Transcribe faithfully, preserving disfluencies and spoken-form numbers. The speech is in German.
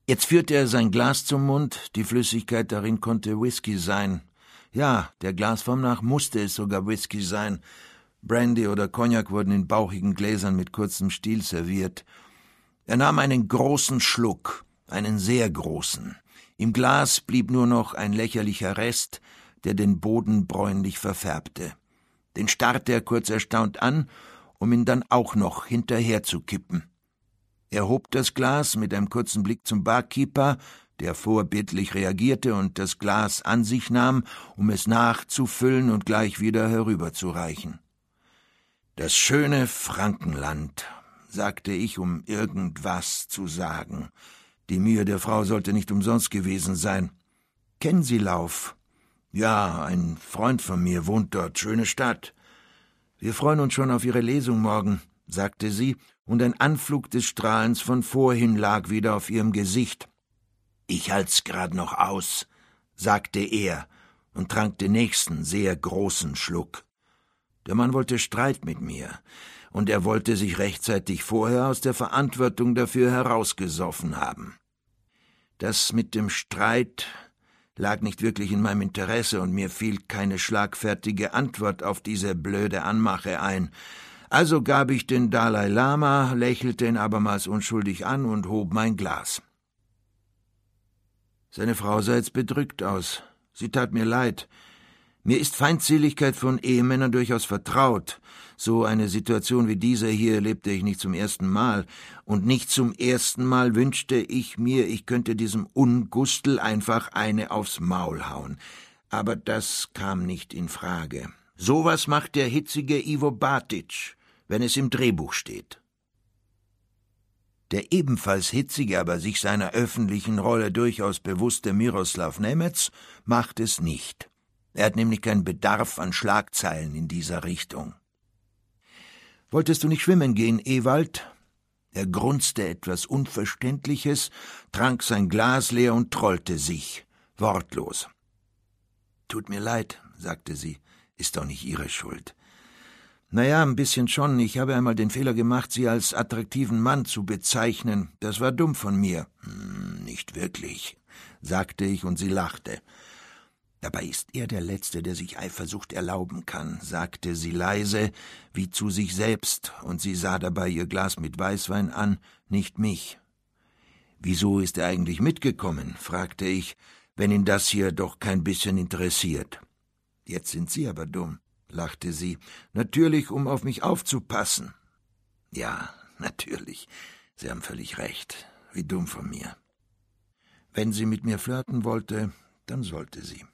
Jetzt führte er sein Glas zum Mund, die Flüssigkeit darin konnte Whisky sein. Ja, der Glasform nach musste es sogar Whisky sein. Brandy oder Cognac wurden in bauchigen Gläsern mit kurzem Stiel serviert. Er nahm einen großen Schluck, einen sehr großen. Im Glas blieb nur noch ein lächerlicher Rest, der den Boden bräunlich verfärbte. Den starrte er kurz erstaunt an, um ihn dann auch noch hinterher zu kippen. Er hob das Glas mit einem kurzen Blick zum Barkeeper, der vorbildlich reagierte und das Glas an sich nahm, um es nachzufüllen und gleich wieder herüberzureichen. »Das schöne Frankenland«, sagte ich, um irgendwas zu sagen. Die Mühe der Frau sollte nicht umsonst gewesen sein. »Kennen Sie Lauf?« »Ja, ein Freund von mir wohnt dort, schöne Stadt.« »Wir freuen uns schon auf Ihre Lesung morgen«, sagte sie, und ein Anflug des Strahlens von vorhin lag wieder auf ihrem Gesicht. »Ich halt's grad noch aus«, sagte er und trank den nächsten, sehr großen Schluck. Der Mann wollte Streit mit mir, und er wollte sich rechtzeitig vorher aus der Verantwortung dafür herausgesoffen haben. Das mit dem Streit lag nicht wirklich in meinem Interesse, und mir fiel keine schlagfertige Antwort auf diese blöde Anmache ein. Also gab ich den Dalai Lama, lächelte ihn abermals unschuldig an und hob mein Glas. Seine Frau sah jetzt bedrückt aus. Sie tat mir leid. Mir ist Feindseligkeit von Ehemännern durchaus vertraut. So eine Situation wie diese hier erlebte ich nicht zum ersten Mal. Und nicht zum ersten Mal wünschte ich mir, ich könnte diesem Ungustel einfach eine aufs Maul hauen. Aber das kam nicht in Frage. Sowas macht der hitzige Ivo Batic, wenn es im Drehbuch steht. Der ebenfalls hitzige, aber sich seiner öffentlichen Rolle durchaus bewusste Miroslav Nemetz macht es nicht. Er hat nämlich keinen Bedarf an Schlagzeilen in dieser Richtung. »Wolltest du nicht schwimmen gehen, Ewald?« Er grunzte etwas Unverständliches, trank sein Glas leer und trollte sich, wortlos. »Tut mir leid«, sagte sie, »ist doch nicht Ihre Schuld.« »Na ja, ein bisschen schon. Ich habe einmal den Fehler gemacht, Sie als attraktiven Mann zu bezeichnen. Das war dumm von mir.« »Hm, nicht wirklich«, sagte ich, und sie lachte. »Dabei ist er der Letzte, der sich Eifersucht erlauben kann«, sagte sie leise, wie zu sich selbst, und sie sah dabei ihr Glas mit Weißwein an, nicht mich. »Wieso ist er eigentlich mitgekommen?«, fragte ich, »wenn ihn das hier doch kein bisschen interessiert.« »Jetzt sind Sie aber dumm«, lachte sie, »natürlich, um auf mich aufzupassen.« »Ja, natürlich, Sie haben völlig recht, wie dumm von mir.« Wenn sie mit mir flirten wollte, dann sollte sie.